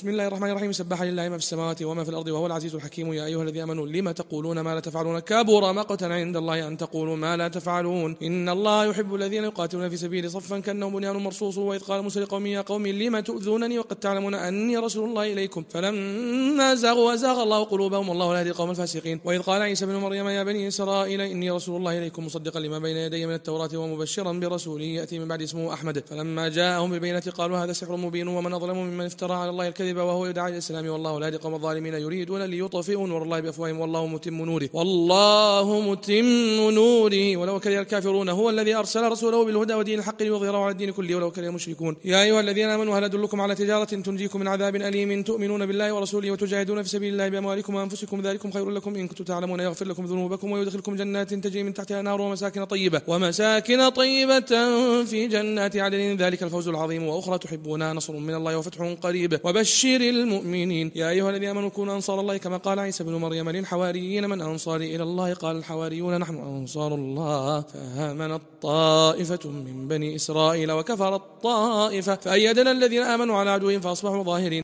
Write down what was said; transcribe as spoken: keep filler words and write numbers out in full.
بسم الله الرحمن الرحيم. سبح لله ما في السماوات وما في الأرض وهو العزيز الحكيم. يا أيها الذين آمنوا لما تقولون ما لا تفعلون كبر مقتا عند الله أن تقولوا ما لا تفعلون إن الله يحب الذين يقاتلون في سبيله صفا كأنهم بنيان مرصوص. وإذ قال موسى لقومه يا قوم لما تؤذونني وقد تعلمون أني رسول الله إليكم فلما زاغوا وزاغ الله قلوبهم والله لا يهدي القوم الفاسقين. وإذ قال عيسى بن مريم يا بني إسرائيل إني رسول الله إليكم مصدقا لما بين يدي من التوراة ومبشرا برسول يأتي من بعد اسمه أحمد. فلما جاءهم بالبينات قالوا هذا سحر مبين ومن أظلم ممن افترى على الله الكذب وهو يدعى إلى الإسلام والله لا يهدي القوم الظالمين يريدون ليطفئوا نور الله بأفواههم والله متم نوره والله متم نوره ولو كره الكافرون. هو الذي أرسل رسوله بالهدى ودين الحق ليظهره على الدين كله ولو كره المشركون. يا أيها الذين آمنوا هل أدلكم على تجارة تنجيكم من عذاب أليم تؤمنون بالله ورسوله وتجاهدون في سبيل الله بأموالكم وأنفسكم ذلكم خير لكم إن كنتم تعلمون يغفر لكم ذنوبكم ويدخلكم جنات تجري من تحتها نار ومساكن طيبة ومساكن طيبة في جنات عدن ذلك الفوز العظيم. وأخرى تحبونها نصر من الله وفتح قريب وبشر المؤمنين. يا أيها الذين آمنوا كونوا أنصار الله كما قال عيسى بن مريم للحواريين من أنصاري إلى الله قال الحواريون نحن أنصار الله فآمنت طائفة من بني إسرائيل وكفرت طائفة فأيدنا الذين آمنوا على عدوهم فأصبحوا ظاهرين.